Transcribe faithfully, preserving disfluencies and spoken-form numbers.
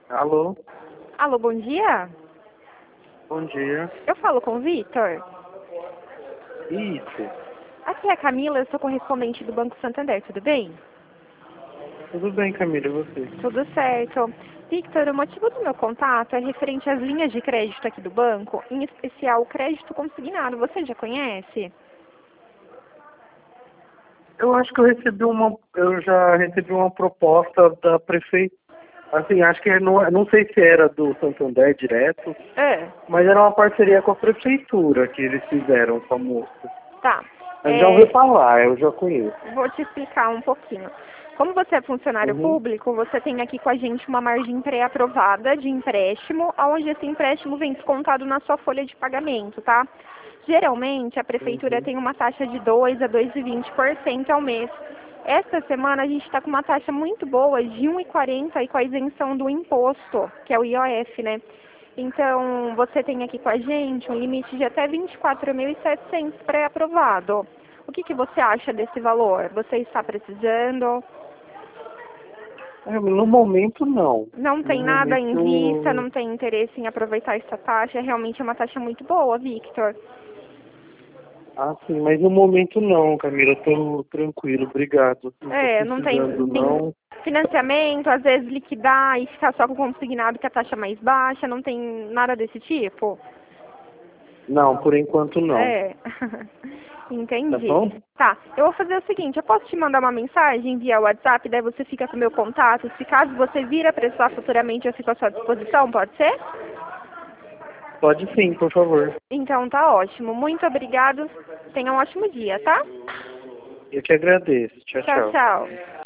Alô, Alô, bom dia? bom dia. Eu falo com o Vitor? Isso, Aqui é a Camila, eu sou correspondente do Banco Santander, tudo bem? tudo bem, Camila, e você? Tudo certo. Victor, o motivo do meu contato é referente às linhas de crédito aqui do banco, em especial o crédito consignado. Você já conhece? Eu acho que eu recebi uma, eu já recebi uma proposta da prefeitura, assim, acho que não, não sei se era do Santander direto, É, mas era uma parceria com a prefeitura que eles fizeram com a moça. tá. Eu já ouvi É, falar, eu já conheço. vou te explicar um pouquinho. Como você é funcionário Uhum, público, você tem aqui com a gente uma margem pré-aprovada de empréstimo, onde esse empréstimo vem descontado na sua folha de pagamento, tá? Geralmente, a prefeitura uhum. tem uma taxa de dois a dois vírgula vinte por cento ao mês. Esta semana, a gente está com uma taxa muito boa de um vírgula quarenta e com a isenção do imposto, que é o I O F, né? Então, você tem aqui com a gente um limite de até vinte e quatro mil e setecentos pré-aprovado. O que, que você acha desse valor? Você está precisando? É, no momento, não. Não No tem nada em vista, momento, não tem interesse em aproveitar essa taxa? Realmente é uma taxa muito boa, Victor. ah, sim, mas no momento não, Camila, eu tô tranquilo, obrigado. Não tô É, não tem, precisando, tem não. financiamento, às vezes liquidar e ficar só com o consignado que a taxa é mais baixa, não tem nada desse tipo? Não, por enquanto não. É, Tá entendi. bom? Tá, eu vou fazer o seguinte, eu posso te mandar uma mensagem via WhatsApp, daí você fica com o meu contato, se caso você vir a precisar futuramente, eu fico à sua disposição, pode ser? Pode sim, por favor. Então tá ótimo, muito obrigado, tenha um ótimo dia, tá? Eu que agradeço. Tchau, Tchau, tchau. tchau.